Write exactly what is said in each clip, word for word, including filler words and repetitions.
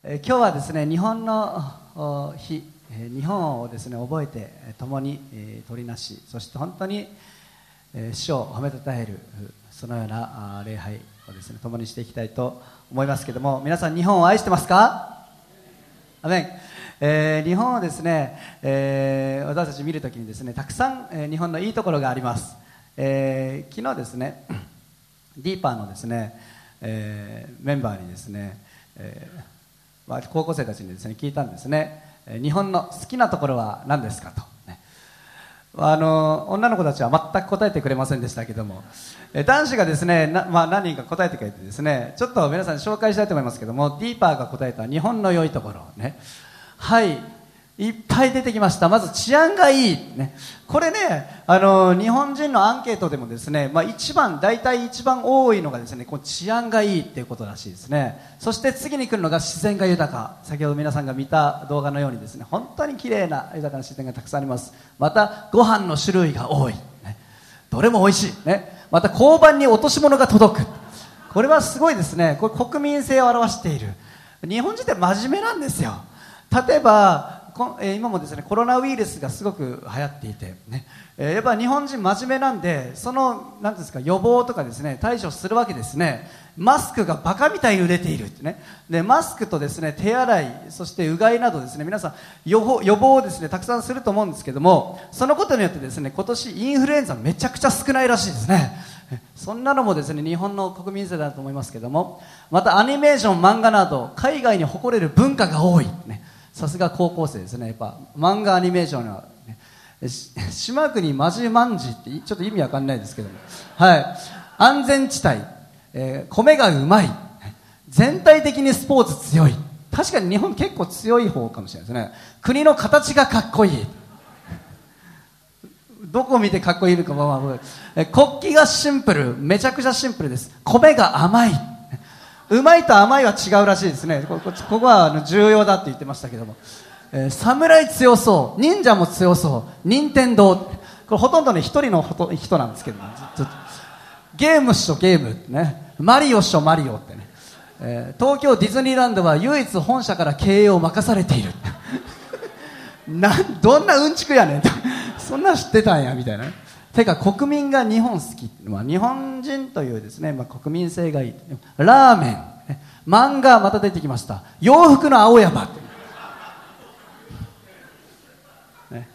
えー、今日はですね、日本の日、えー、日本をですね覚えて共に、えー、取りなし、そして本当に、えー、主を褒めたたえるそのような礼拝をですね共にしていきたいと思いますけれども、皆さん日本を愛してますか？アメン。えー、日本をですね、えー、私たち見るときにですね、たくさん、えー、日本のいいところがあります。えー、昨日ですねディーパーのですね、えー、メンバーにですね、えーまあ、高校生たちにですね聞いたんですね。日本の好きなところは何ですかと、ね、あの女の子たちは全く答えてくれませんでしたけども、え男子がですねな、まあ、何人か答えてくれてですね、ちょっと皆さんに紹介したいと思いますけども、ディーパーが答えた日本の良いところね、はい、いっぱい出てきました。まず治安がいい、ね、これね、あの日本人のアンケートでもですね、まあ、一番大体一番多いのがですね、こう治安がいいっていうことらしいですね。そして次に来るのが自然が豊か、先ほど皆さんが見た動画のようにですね、本当に綺麗な豊かな自然がたくさんあります。またご飯の種類が多い、ね、どれも美味しい、ね、また交番に落とし物が届く、これはすごいですね。これ国民性を表している。日本人って真面目なんですよ。例えば今もですねコロナウイルスがすごく流行っていて、ね、やっぱ日本人真面目なんで、その何ですか予防とかですね対処するわけですね。マスクがバカみたいに売れているってね。でマスクとですね手洗い、そしてうがいなどですね、皆さん予防、予防をですねたくさんすると思うんですけども、そのことによってですね今年インフルエンザめちゃくちゃ少ないらしいですね。そんなのもですね日本の国民性だと思いますけども、またアニメーション、漫画など海外に誇れる文化が多い、ね、さすが高校生ですね。やっぱ漫画アニメーションは、ね、島国マジマンジってちょっと意味わかんないですけども、はい、安全地帯、えー、米がうまい、全体的にスポーツ強い。確かに日本結構強い方かもしれないですね。国の形がかっこいい。どこを見てかっこいいのか、まあまあ、国旗がシンプル、めちゃくちゃシンプルです。米が甘い。うまいと甘いは違うらしいですね。ここ、ここはあの重要だって言ってましたけども、えー、侍強そう、忍者も強そう、任天堂、これほとんどね一人の人なんですけども、ずっとゲームっしょゲームってね、マリオっしょマリオってね、えー、東京ディズニーランドは唯一本社から経営を任されているな、どんなうんちくやねんそんな知ってたんやみたいなね。てか国民が日本好き、まあ、日本人というですね、まあ、国民性がいい。ラーメン、漫画、また出てきました。洋服の青山って、ね、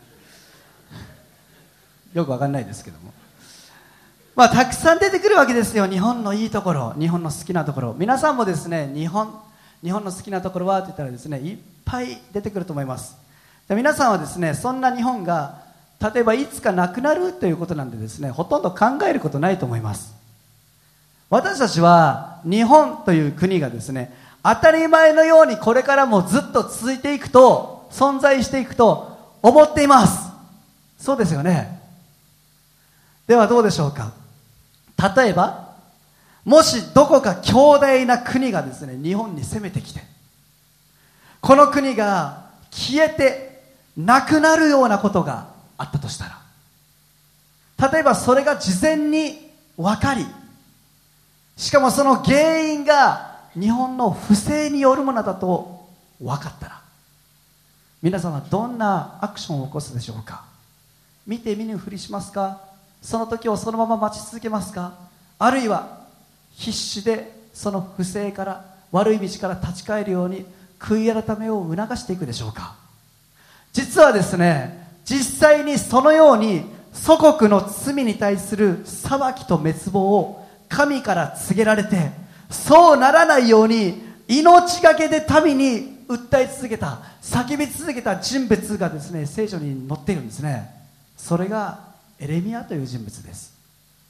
よくわかんないですけども、まあ、たくさん出てくるわけですよ。日本のいいところ、日本の好きなところ。皆さんもですね、日本日本の好きなところはって言ったらですね、いっぱい出てくると思います。で皆さんはですね、そんな日本が例えばいつかなくなるということなんでですね、ほとんど考えることないと思います。私たちは日本という国がですね、当たり前のようにこれからもずっと続いていくと、存在していくと思っています。そうですよね。ではどうでしょうか。例えばもしどこか強大な国がですね日本に攻めてきて、この国が消えてなくなるようなことがあったとしたら、例えばそれが事前に分かり、しかもその原因が日本の不正によるものだと分かったら、皆さんはどんなアクションを起こすでしょうか。見て見ぬふりしますか、その時をそのまま待ち続けますか、あるいは必死でその不正から悪い道から立ち返るように悔い改めを促していくでしょうか。実はですね、実際にそのように祖国の罪に対する裁きと滅亡を神から告げられて、そうならないように命がけで民に訴え続けた、叫び続けた人物がですね聖書に載っているんですね。それがエレミヤという人物です。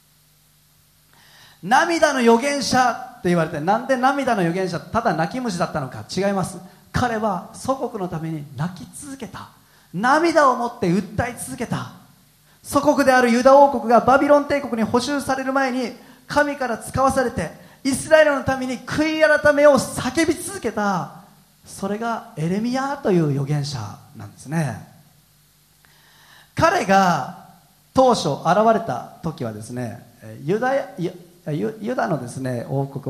涙の預言者って言われて、なんで涙の預言者、ただ泣き虫だったのか。違います。彼は祖国のために泣き続けた、涙を持って訴え続けた。祖国であるユダ王国がバビロン帝国に捕囚される前に神から使わされてイスラエルのために悔い改めを叫び続けた、それがエレミヤという預言者なんですね。彼が当初現れた時はですね、ユダヤユダのですね王国は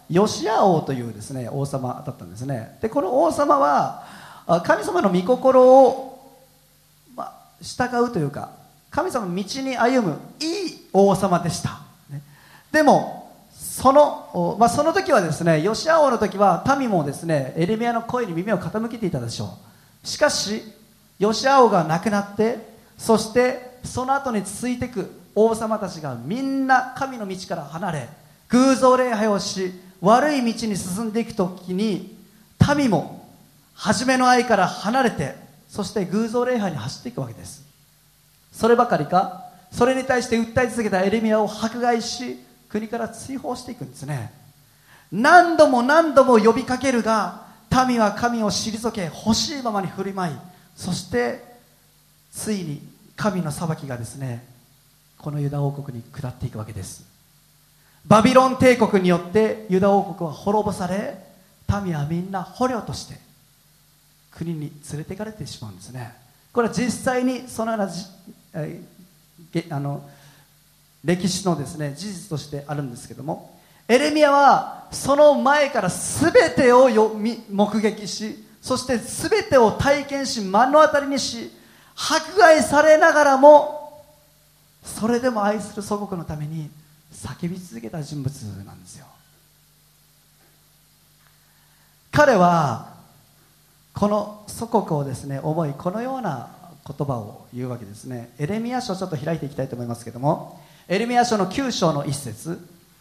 ヨシア王というですね王様だったんですね。でこの王様は神様の御心を、まあ、従うというか神様の道に歩むいい王様でした、ね、でもその、まあ、その時はですねヨシア王の時は民もですねエレミヤの声に耳を傾けていたでしょう。しかしヨシア王が亡くなって、そしてその後に続いていく王様たちがみんな神の道から離れ偶像礼拝をし悪い道に進んでいく時に民も初めの愛から離れて、そして偶像礼拝に走っていくわけです。そればかりか、それに対して訴え続けたエレミヤを迫害し国から追放していくんですね。何度も何度も呼びかけるが民は神を退け欲しいままに振る舞い、そしてついに神の裁きがですねこのユダ王国に下っていくわけです。バビロン帝国によってユダ王国は滅ぼされ、民はみんな捕虜として国に連れて行かれてしまうんですね。これは実際にそのようなじ、えー、あの歴史のですね事実としてあるんですけども、エレミヤはその前から全てをよ目撃し、そして全てを体験し目の当たりにし、迫害されながらもそれでも愛する祖国のために叫び続けた人物なんですよ。彼はこの祖国をですね思い、このような言葉を言うわけですね。エレミヤ書をちょっと開いていきたいと思いますけども、エレミヤ書のきゅう章の一節、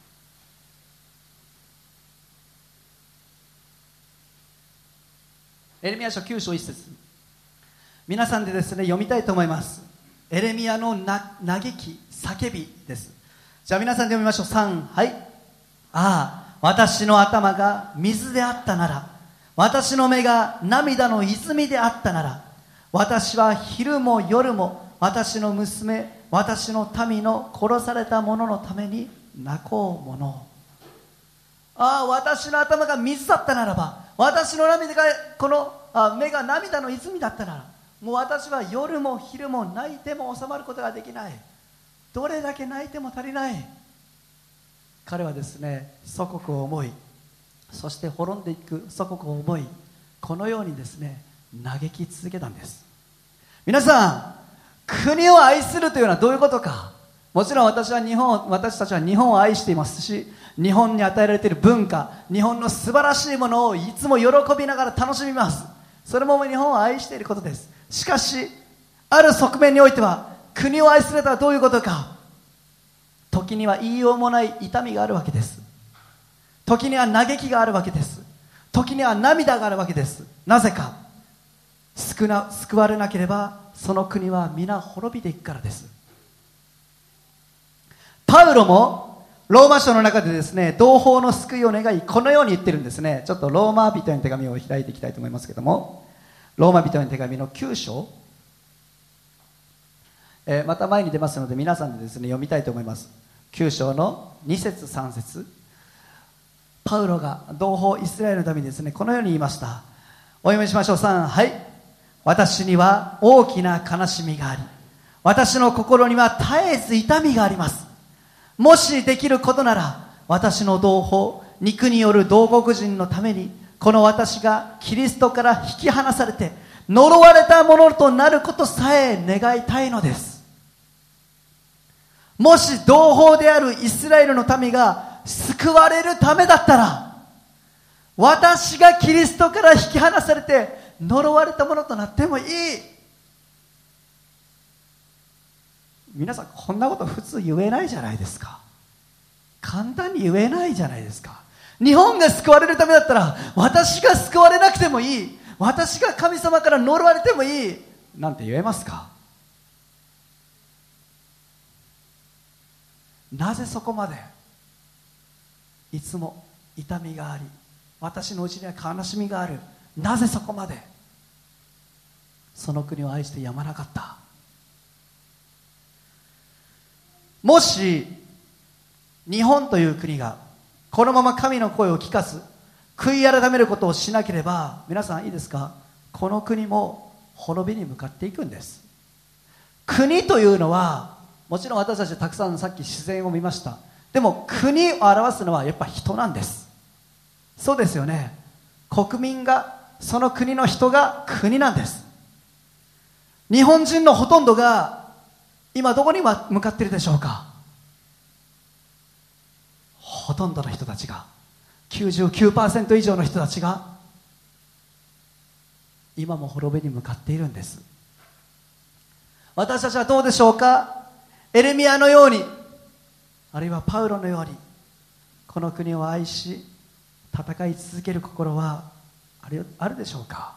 エレミヤ書きゅう章一節、皆さんでですね読みたいと思います。エレミヤのな嘆き叫びです。じゃあ皆さんで読みましょう。さん、はい。ああ、私の頭が水であったなら、私の目が涙の泉であったなら、私は昼も夜も私の娘、私の民の殺された者のために泣こうもの。ああ、私の頭が水だったならば、私の涙がこのあ目が涙の泉だったなら、もう私は夜も昼も泣いても収まることができない。どれだけ泣いても足りない。彼はですね祖国を思い、そして滅んでいく祖国を思い、このようにですね嘆き続けたんです。皆さん、国を愛するというのはどういうことか。もちろん私は日本私たちは日本を愛していますし、日本に与えられている文化、日本の素晴らしいものをいつも喜びながら楽しみます。それも日本を愛していることです。しかしある側面においては、国を愛するとはどういうことか。時には言いようもない痛みがあるわけです。時には嘆きがあるわけです。時には涙があるわけです。なぜか、救な救われなければその国は皆滅びていくからです。パウロもローマ書の中でですね同胞の救いを願い、このように言ってるんですね。ちょっとローマ人への手紙を開いていきたいと思いますけども、ローマ人への手紙のきゅう章、えー、また前に出ますので皆さんでですね読みたいと思います。きゅう章のに節さん節、パウロが同胞イスラエルのためにですねこのように言いました。お読みしましょう。さん、はい。私には大きな悲しみがあり、私の心には絶えず痛みがあります。もしできることなら、私の同胞、肉による同国人のために、この私がキリストから引き離されて呪われたものとなることさえ願いたいのです。もし同胞であるイスラエルの民が救われるためだったら、私がキリストから引き離されて呪われたものとなってもいい。皆さん、こんなこと普通言えないじゃないですか。簡単に言えないじゃないですか。日本が救われるためだったら、私が救われなくてもいい、私が神様から呪われてもいいなんて言えますか。なぜそこまでいつも痛みがあり、私のうちには悲しみがある。なぜそこまでその国を愛してやまなかった。もし日本という国がこのまま神の声を聞かず悔い改めることをしなければ、皆さんいいですか、この国も滅びに向かっていくんです。国というのはもちろん私たちたくさんさっき自然を見ました。でも国を表すのはやっぱ人なんです。 そうですよね。国民が、その国の人が国なんです。日本人のほとんどが今どこに向かっているでしょうか。ほとんどの人たちが、きゅうじゅうきゅうパーセント 以上の人たちが今も滅びに向かっているんです。私たちはどうでしょうか。エレミヤのように、あるいはパウロのように、この国を愛し戦い続ける心はある、あるでしょうか。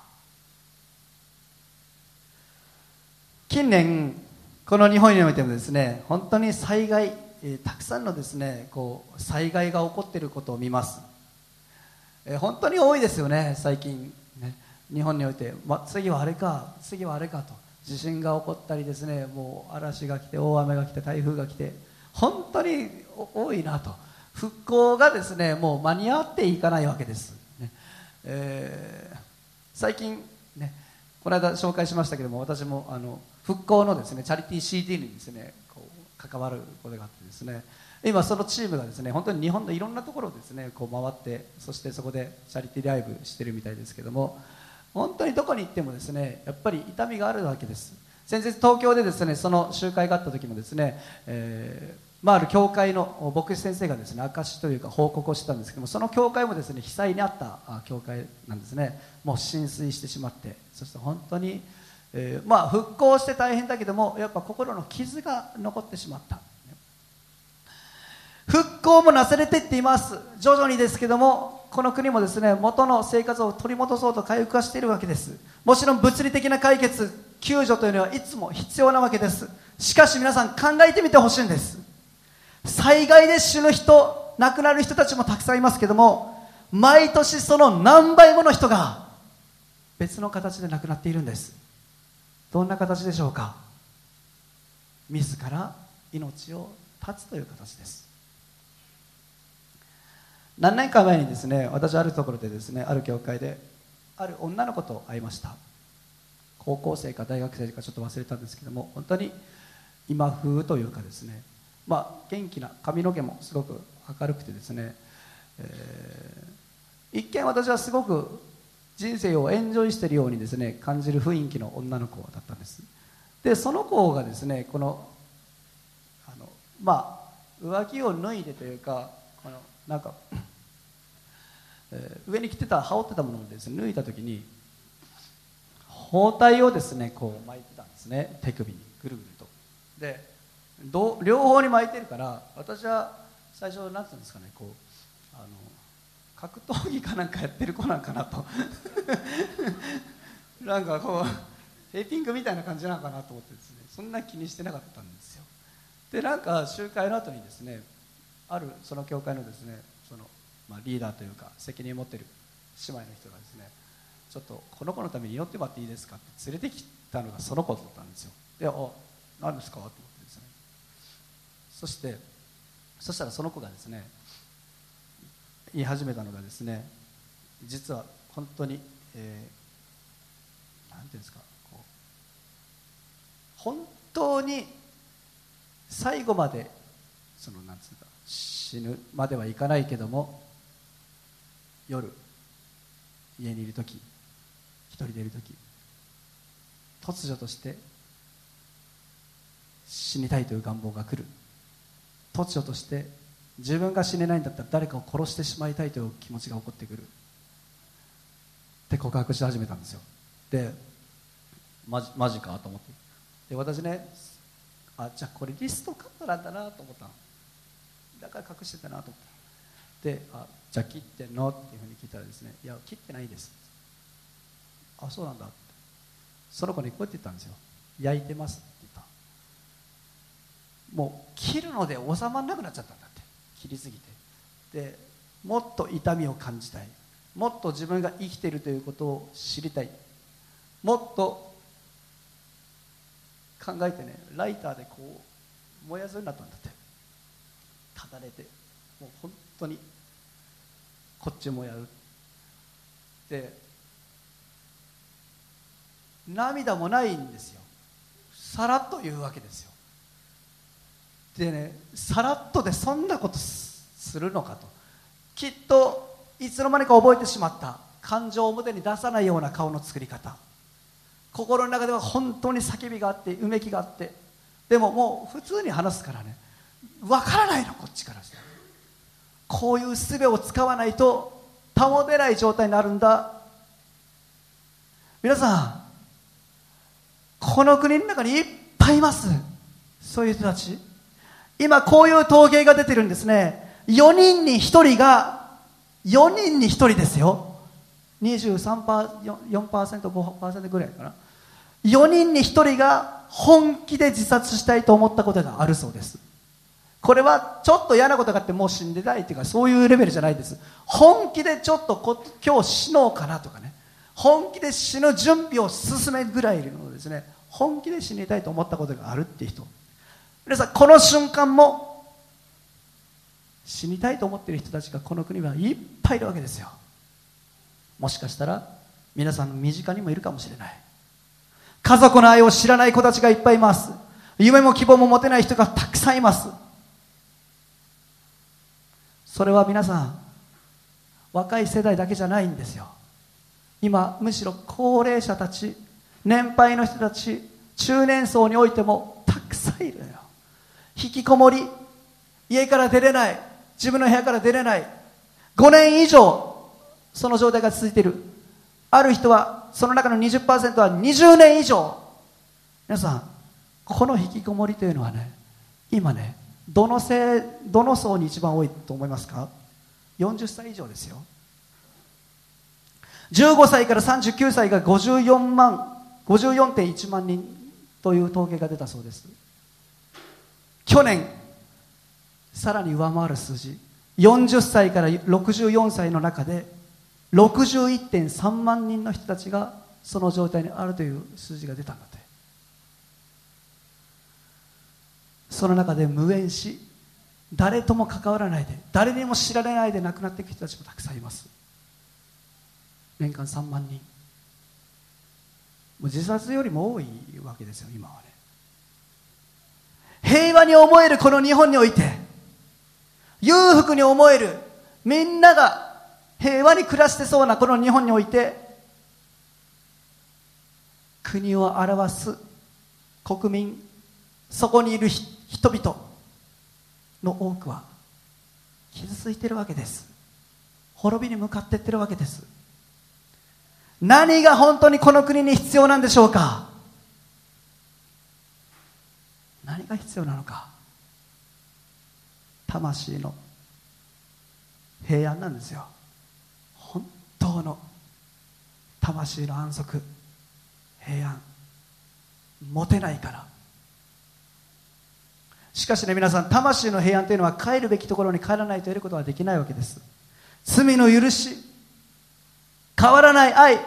近年この日本においてもですね、本当に災害、えー、たくさんのですね、こう災害が起こっていることを見ます。えー、本当に多いですよね、最近ね、日本において、ま、次はあれか次はあれかと、地震が起こったりですね、もう嵐が来て、大雨が来て、台風が来て、本当に多いなと。復興がですね、もう間に合っていかないわけです、ね。えー、最近ね、この間紹介しましたけども、私もあの復興のですね、チャリティー シーディー にですね、こう関わることがあってですね、今そのチームがですね、本当に日本のいろんなところをですね、こう回って、そしてそこでチャリティーライブしてるみたいですけども、本当にどこに行ってもですね、やっぱり痛みがあるわけです。先日東京でですね、その集会があった時もですね、えーまあ、ある教会の牧師先生がですね、証しというか報告をしてたんですけども、その教会もですね、被災にあった教会なんですね。もう浸水してしまって、そして本当に、えー、まあ復興して大変だけども、やっぱ心の傷が残ってしまった。復興もなされていっています。徐々にですけども、この国もですね、元の生活を取り戻そうと回復はしているわけです。もちろん物理的な解決、救助というのはいつも必要なわけです。しかし皆さん考えてみてほしいんです。災害で死ぬ人、亡くなる人たちもたくさんいますけども、毎年その何倍もの人が別の形で亡くなっているんです。どんな形でしょうか。自ら命を絶つという形です。何年か前にですね、私あるところでですね、ある教会である女の子と会いました。高校生か大学生かちょっと忘れたんですけども、本当に今風というかですね、まあ、元気な、髪の毛もすごく明るくてですね、えー、一見私はすごく人生をエンジョイしているようにですね感じる雰囲気の女の子だったんです。でその子がですね、このあのまあ上着を脱いでというか、このなんか、えー、上に着てた羽織ってたものをですね脱いだ時に、包帯をですねこう巻いてたんですね、手首にぐるぐると。でど両方に巻いてるから、私は最初なんていうんですかね、こうあの格闘技かなんかやってる子なんかなとなんかこうテーピングみたいな感じなのかなと思ってですね、そんな気にしてなかったんですよ。でなんか集会の後にですね、あるその教会のですね、その、まあ、リーダーというか責任を持っている姉妹の人がですね、ちょっとこの子のために祈ってもらっていいですかって連れてきたのがその子だったんですよ。で、あ、何ですかと思ってですね、そしてそしたらその子がですね言い始めたのがですね、実は本当に、えー、なんていうんですか、こう本当に最後までそのなんつうか死ぬまではいかないけども、夜家にいるとき、一人でいるとき、突如として死にたいという願望が来る。突如として自分が死ねないんだったら誰かを殺してしまいたいという気持ちが起こってくるって告白し始めたんですよ。でマジ、マジかと思って、で私ね、あ、じゃあこれリストカットなんだなと思ったの。だから隠してたなと思った。で、あ、じゃあ切ってんのっていうふうに聞いたらですね、いや切ってないです。あ、そうなんだって。その子にこうやって言ったんですよ。焼いてますって言った。もう切るので収まらなくなっちゃったんだって、切りすぎて。でもっと痛みを感じたい、もっと自分が生きているということを知りたい、もっと考えてね、ライターでこう燃やすようになったんだって。ただれて、もう本当にこっちもやる。で涙もないんですよ。さらっと言うわけですよ。でね、さらっとでそんなことするのかと。きっといつの間にか覚えてしまった。感情を表に出さないような顔の作り方。心の中では本当に叫びがあって、うめきがあって、でももう普通に話すからね、わからないの、こっちからして。こういう術を使わないと保てない状態になるんだ。皆さん、この国の中にいっぱいいます、そういう人たち。今こういう統計が出てるんですね。よにんにひとりが、よにんにひとりですよ。にじゅうさんパーセント、よんパーセント、ごパーセントぐらいかな。よにんにひとりが本気で自殺したいと思ったことがあるそうです。これはちょっと嫌なことがあってもう死んでないっていうか、そういうレベルじゃないです。本気でちょっとこ今日死のうかなとかね、本気で死ぬ準備を進めるぐらいのですね、本気で死にたいと思ったことがあるっていう人、皆さん、この瞬間も死にたいと思っている人たちがこの国はいっぱいいるわけですよ。もしかしたら皆さんの身近にもいるかもしれない。家族の愛を知らない子たちがいっぱいいます。夢も希望も持てない人がたくさんいます。それは皆さん、若い世代だけじゃないんですよ。今むしろ高齢者たち、年配の人たち、中年層においてもたくさんいるのよ。引きこもり、家から出れない、自分の部屋から出れない、ごねん以上その状態が続いている。ある人はその中の にじゅっパーセント はにじゅうねん以上。皆さん、この引きこもりというのはね、今ね、どのせいどの層に一番多いと思いますか？よんじゅっさい以上ですよ。じゅうごさいからさんじゅうきゅうさいがごじゅうよんまん ごじゅうよんてんいちまん人という統計が出たそうです。去年さらに上回る数字、よんじゅっさいからろくじゅうよんさいの中で ろくじゅういってんさんまん人の人たちがその状態にあるという数字が出たんだって。その中で無縁し、誰とも関わらないで、誰にも知られないで亡くなっていく人たちもたくさんいます。年間さんまん人。もう自殺よりも多いわけですよ、今はね。平和に思えるこの日本において、裕福に思える、みんなが平和に暮らしてそうなこの日本において、国を表す国民、そこにいる人々の多くは傷ついているわけです。滅びに向かっていっているわけです。何が本当にこの国に必要なんでしょうか？何が必要なのか。魂の平安なんですよ。本当の魂の安息、平安持てないから。しかしね、皆さん、魂の平安というのは帰るべきところに帰らないと得ることはできないわけです。罪の許し、変わらない愛、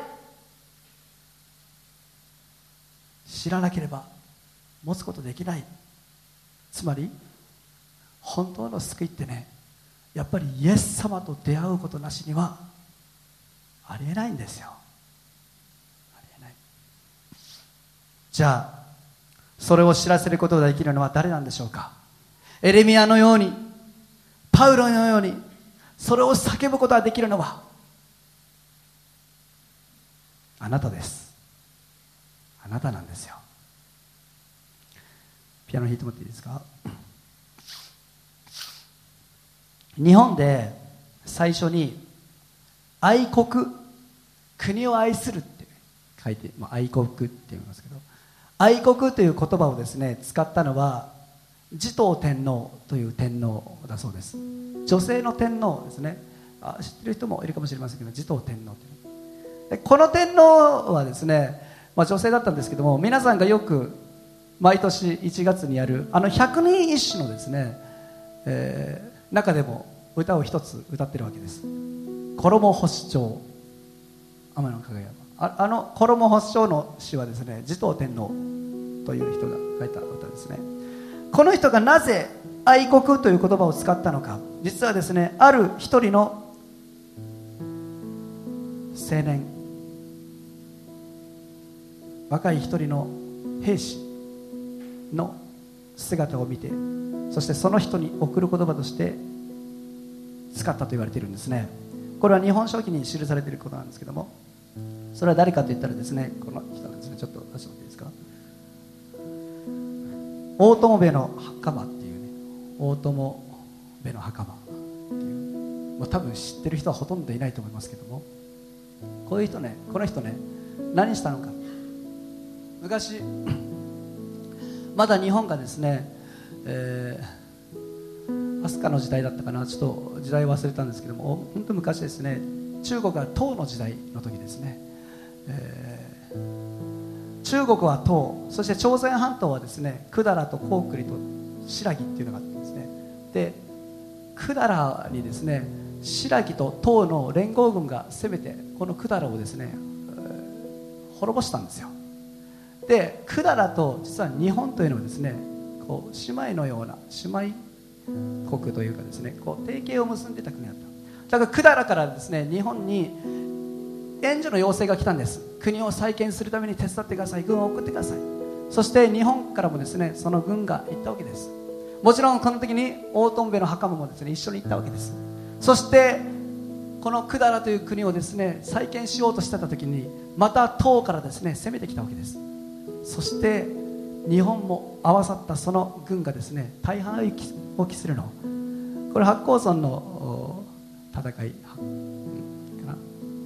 知らなければ持つことできない。つまり本当の救いってね、やっぱりイエス様と出会うことなしにはありえないんですよ。ありえない。じゃあそれを知らせることができるのは誰なんでしょうか？エレミヤのように、パウロのようにそれを叫ぶことができるのはあなたです。あなたなんですよ。ピアノ弾いてもらっていいですか？日本で最初に愛国、国を愛するって書いて、まあ、愛国って言いますけど、愛国という言葉をですね使ったのは持統天皇という天皇だそうです。女性の天皇ですね。あ、知ってる人もいるかもしれませんけど、持統天皇という、この天皇はですね、まあ、女性だったんですけども、皆さんがよく毎年いちがつにやるあの百人一首のですね、えー、中でも歌を一つ歌ってるわけです。衣干し町、天の輝山。あ, あの衣干し町の詩はですね、持統天皇という人が書いた歌ですね。この人がなぜ愛国という言葉を使ったのか、実はですね、ある一人の青年、若い一人の兵士の姿を見て、そしてその人に送る言葉として使ったと言われているんですね。 これは日本書紀に記されていることなんですけども、それは誰かといったらですね、この人なんですね。ちょっと出してもらっていいですか。大友部の袴っていうね、大友部の袴っていう、まあ、多分知ってる人はほとんどいないと思いますけども、こういう人ね、この人ね、何したのか。昔まだ日本がですね、えー、飛鳥の時代だったかな、ちょっと時代忘れたんですけども、本当昔ですね、中国は唐の時代の時ですね、えー、中国は唐、そして朝鮮半島はですね、百済と高句麗と新羅っていうのがあったんですね。で、百済にですね、新羅と唐の連合軍が攻めて、この百済をですね、えー、滅ぼしたんですよ。で、百済と実は日本というのはですね、こう姉妹のような姉妹国というかですね、こう提携を結んでいた国だった。だから百済からですね、日本に援助の要請が来たんです。国を再建するために手伝ってください、軍を送ってください。そして日本からもですね、その軍が行ったわけです。もちろんこの時に大友部の袴もですね、一緒に行ったわけです。そしてこの百済という国をですね、再建しようとしてた時に、また唐からですね、攻めてきたわけです。そして日本も合わさったその軍がですね、大半を期するの、これ八甲村の戦いかな、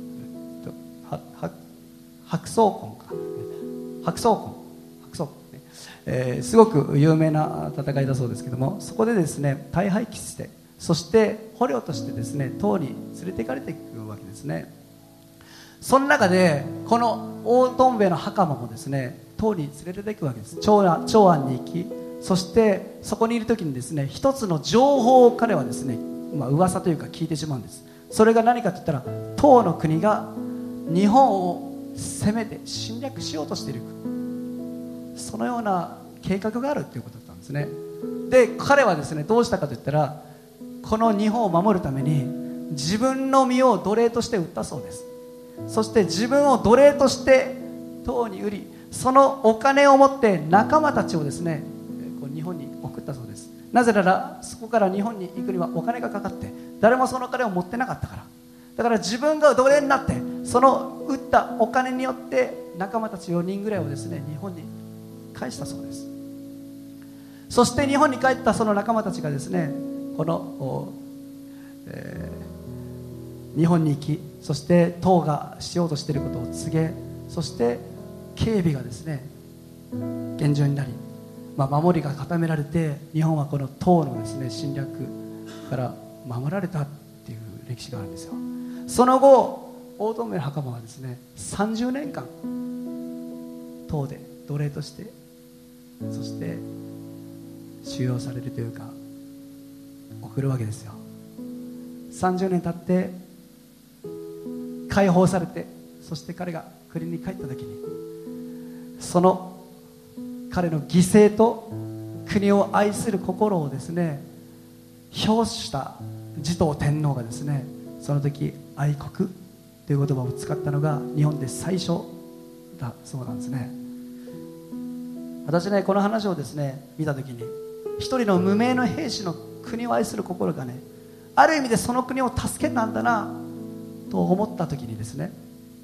白草根か、白草根、白草根、ね、えー、すごく有名な戦いだそうですけども、そこでですね、大敗期して、そして捕虜としてですね、唐に連れて行かれていくわけですね。その中でこの大友部の袴もですね、唐に連れて行くわけです。長安、長安に行き、そしてそこにいる時にですね、一つの情報を彼はですね、まあ噂というか聞いてしまうんです。それが何かといったら、唐の国が日本を攻めて侵略しようとしている、そのような計画があるということだったんですね。で、彼はですね、どうしたかといったら、この日本を守るために自分の身を奴隷として売ったそうです。そして自分を奴隷として唐に売り、そのお金を持って仲間たちをですね、こう日本に送ったそうです。なぜならそこから日本に行くにはお金がかかって、誰もそのお金を持ってなかったから。だから自分が奴隷になって、その売ったお金によって仲間たちよにんぐらいをですね、日本に返したそうです。そして日本に帰ったその仲間たちがですね、この、えー、日本に行き、そして唐がしようとしていることを告げ、そして警備がですね、厳重になり、まあ、守りが固められて、日本はこの唐のですね、侵略から守られたっていう歴史があるんですよ。その後、大友部の袴はですね、さんじゅうねんかん唐で奴隷として、そして収容されるというか送るわけですよ。さんじゅうねん経って解放されて、そして彼が国に帰った時に、その彼の犠牲と国を愛する心をですね、表した持統天皇がですね、その時愛国という言葉を使ったのが日本で最初だそうなんですね。私ね、この話をですね見た時に、一人の無名の兵士の国を愛する心がね、ある意味でその国を助けたんだなと思った時にですね、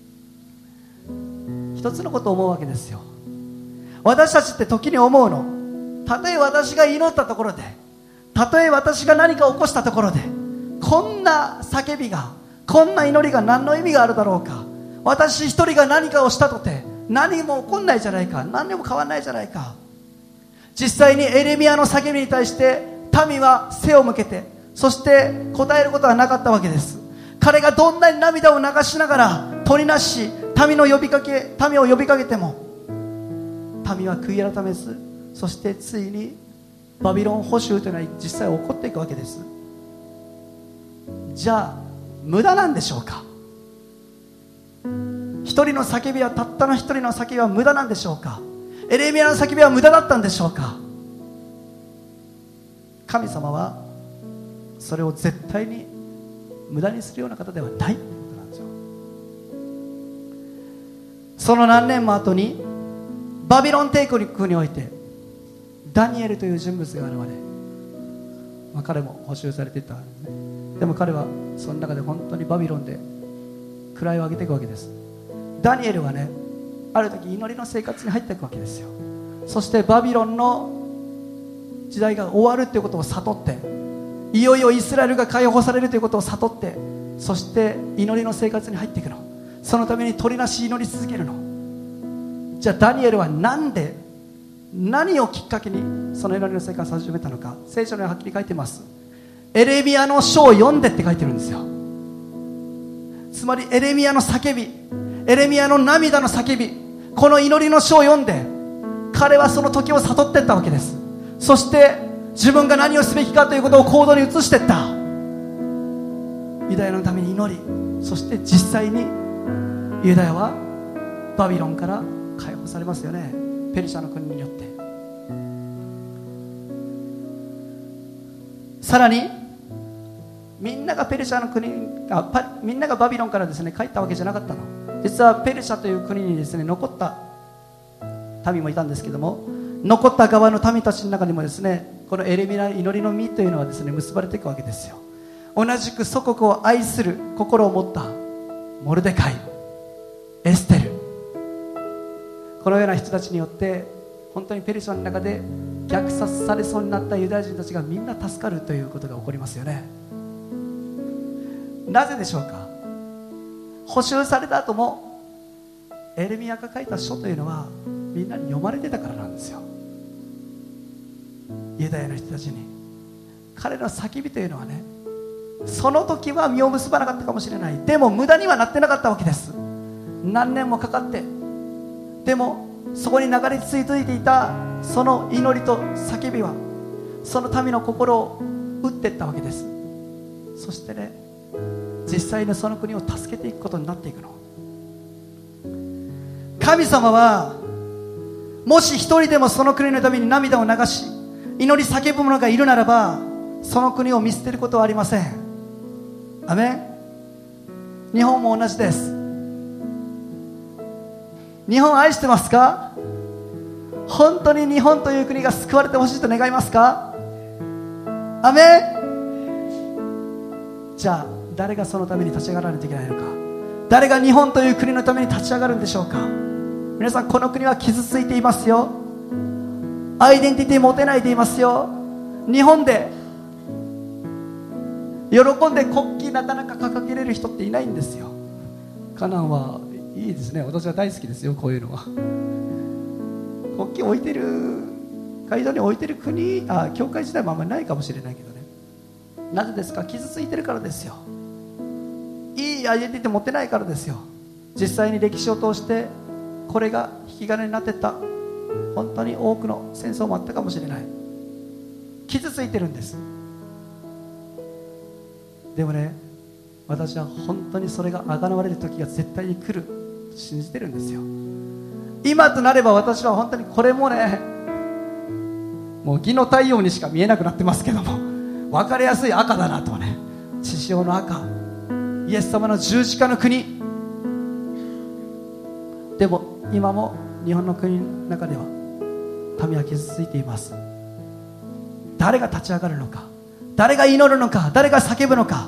一つのことを思うわけですよ。私たちって時に思うの、たとえ私が祈ったところで、たとえ私が何か起こしたところで、こんな叫びが、こんな祈りが何の意味があるだろうか。私一人が何かをしたとて何も起こんないじゃないか、何にも変わんないじゃないか。実際にエレミヤの叫びに対して民は背を向けて、そして答えることはなかったわけです。彼がどんなに涙を流しながら取りなし、民の呼びかけ民を呼びかけても、民は悔い改めず、そしてついにバビロン捕囚というのは実際起こっていくわけです。じゃあ無駄なんでしょうか。一人の叫びは、たったの一人の叫びは無駄なんでしょうか。エレミヤの叫びは無駄だったんでしょうか。神様はそれを絶対に無駄にするような方ではないということなんですよ。その何年も後にバビロン帝国においてダニエルという人物が現れ、まあ、彼も捕囚されていたんですね。 でも彼はその中で本当にバビロンで位を上げていくわけです。ダニエルはね、ある時祈りの生活に入っていくわけですよ。そしてバビロンの時代が終わるということを悟って、いよいよイスラエルが解放されるということを悟って、そして祈りの生活に入っていくの。そのために取りなし祈り続けるの。じゃあダニエルはなんで、何をきっかけにその祈りの生活を始めたのか。聖書にははっきり書いてます。エレミヤの書を読んでって書いてるんですよ。つまりエレミヤの叫び、エレミヤの涙の叫び、この祈りの書を読んで彼はその時を悟っていったわけです。そして自分が何をすべきかということを行動に移していった。ユダヤのために祈り、そして実際にユダヤはバビロンから解放されますよね。ペルシャの国によって。さらにみんながペルシャの国あパみんながバビロンからですね帰ったわけじゃなかったの。実はペルシャという国にですね残った民もいたんですけども、残った側の民たちの中にもですね、このエレミヤの祈りの実というのはですね結ばれていくわけですよ。同じく祖国を愛する心を持ったモルデカイ、エステル、このような人たちによって本当にペルシャの中で虐殺されそうになったユダヤ人たちがみんな助かるということが起こりますよね。なぜでしょうか。捕囚された後もエレミヤが書いた書というのはみんなに読まれてたからなんですよ。ユダヤの人たちに彼の叫びというのはね、その時は実を結ばなかったかもしれない。でも無駄にはなってなかったわけです。何年もかかって、でもそこに流れ続いていたその祈りと叫びはその民の心を打っていったわけです。そしてね、実際にその国を助けていくことになっていくの。神様はもし一人でもその国のために涙を流し祈り叫ぶ者がいるならば、その国を見捨てることはありません。アメン。日本も同じです。日本を愛してますか？本当に日本という国が救われてほしいと願いますか？アメン。じゃあ誰がそのために立ち上がらないといけないのか。誰が日本という国のために立ち上がるんでしょうか。皆さん、この国は傷ついていますよ。アイデンティティ持てないでいますよ。日本で喜んで国旗なかなか掲げれる人っていないんですよ。カナンはいいですね。私は大好きですよ、こういうのは。国旗置いてる会場に置いてる国、あ、教会自体もあんまりないかもしれないけどね。なぜですか？傷ついてるからですよ。いいアイデンティティ持ってないからですよ。実際に歴史を通してこれが引き金になっていった、本当に多くの戦争もあったかもしれない。傷ついてるんです。でもね、私は本当にそれがあがなわれる時が絶対に来ると信じてるんですよ。今となれば私は本当にこれもね、もう義の太陽にしか見えなくなってますけども、分かりやすい赤だなとね、血潮の赤、イエス様の十字架の国。でも今も日本の国の中では民は傷ついています。誰が立ち上がるのか、誰が祈るのか、誰が叫ぶのか。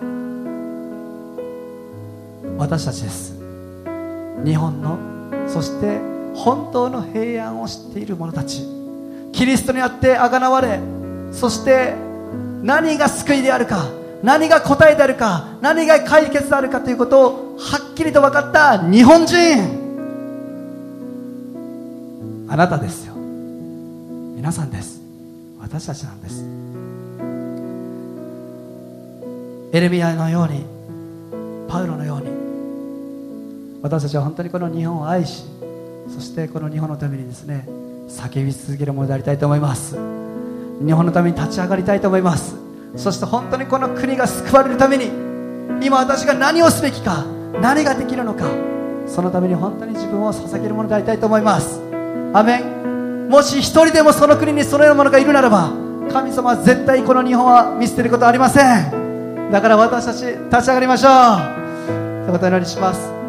私たちです。日本の、そして本当の平安を知っている者たち、キリストにあってあがなわれ、そして何が救いであるか、何が答えであるか、何が解決であるかということをはっきりと分かった日本人、あなたですよ。皆さんです。私たちなんです。エレミヤのように、パウロのように、私たちは本当にこの日本を愛し、そしてこの日本のためにですね、叫び続けるものでありたいと思います。日本のために立ち上がりたいと思います。そして本当にこの国が救われるために、今私が何をすべきか、何ができるのか、そのために本当に自分を捧げるものでありたいと思います。アメン。もし一人でもその国にそのようなものがいるならば、神様は絶対この日本は見捨てることはありません。だから私たち立ち上がりましょう。ということをお祈りします。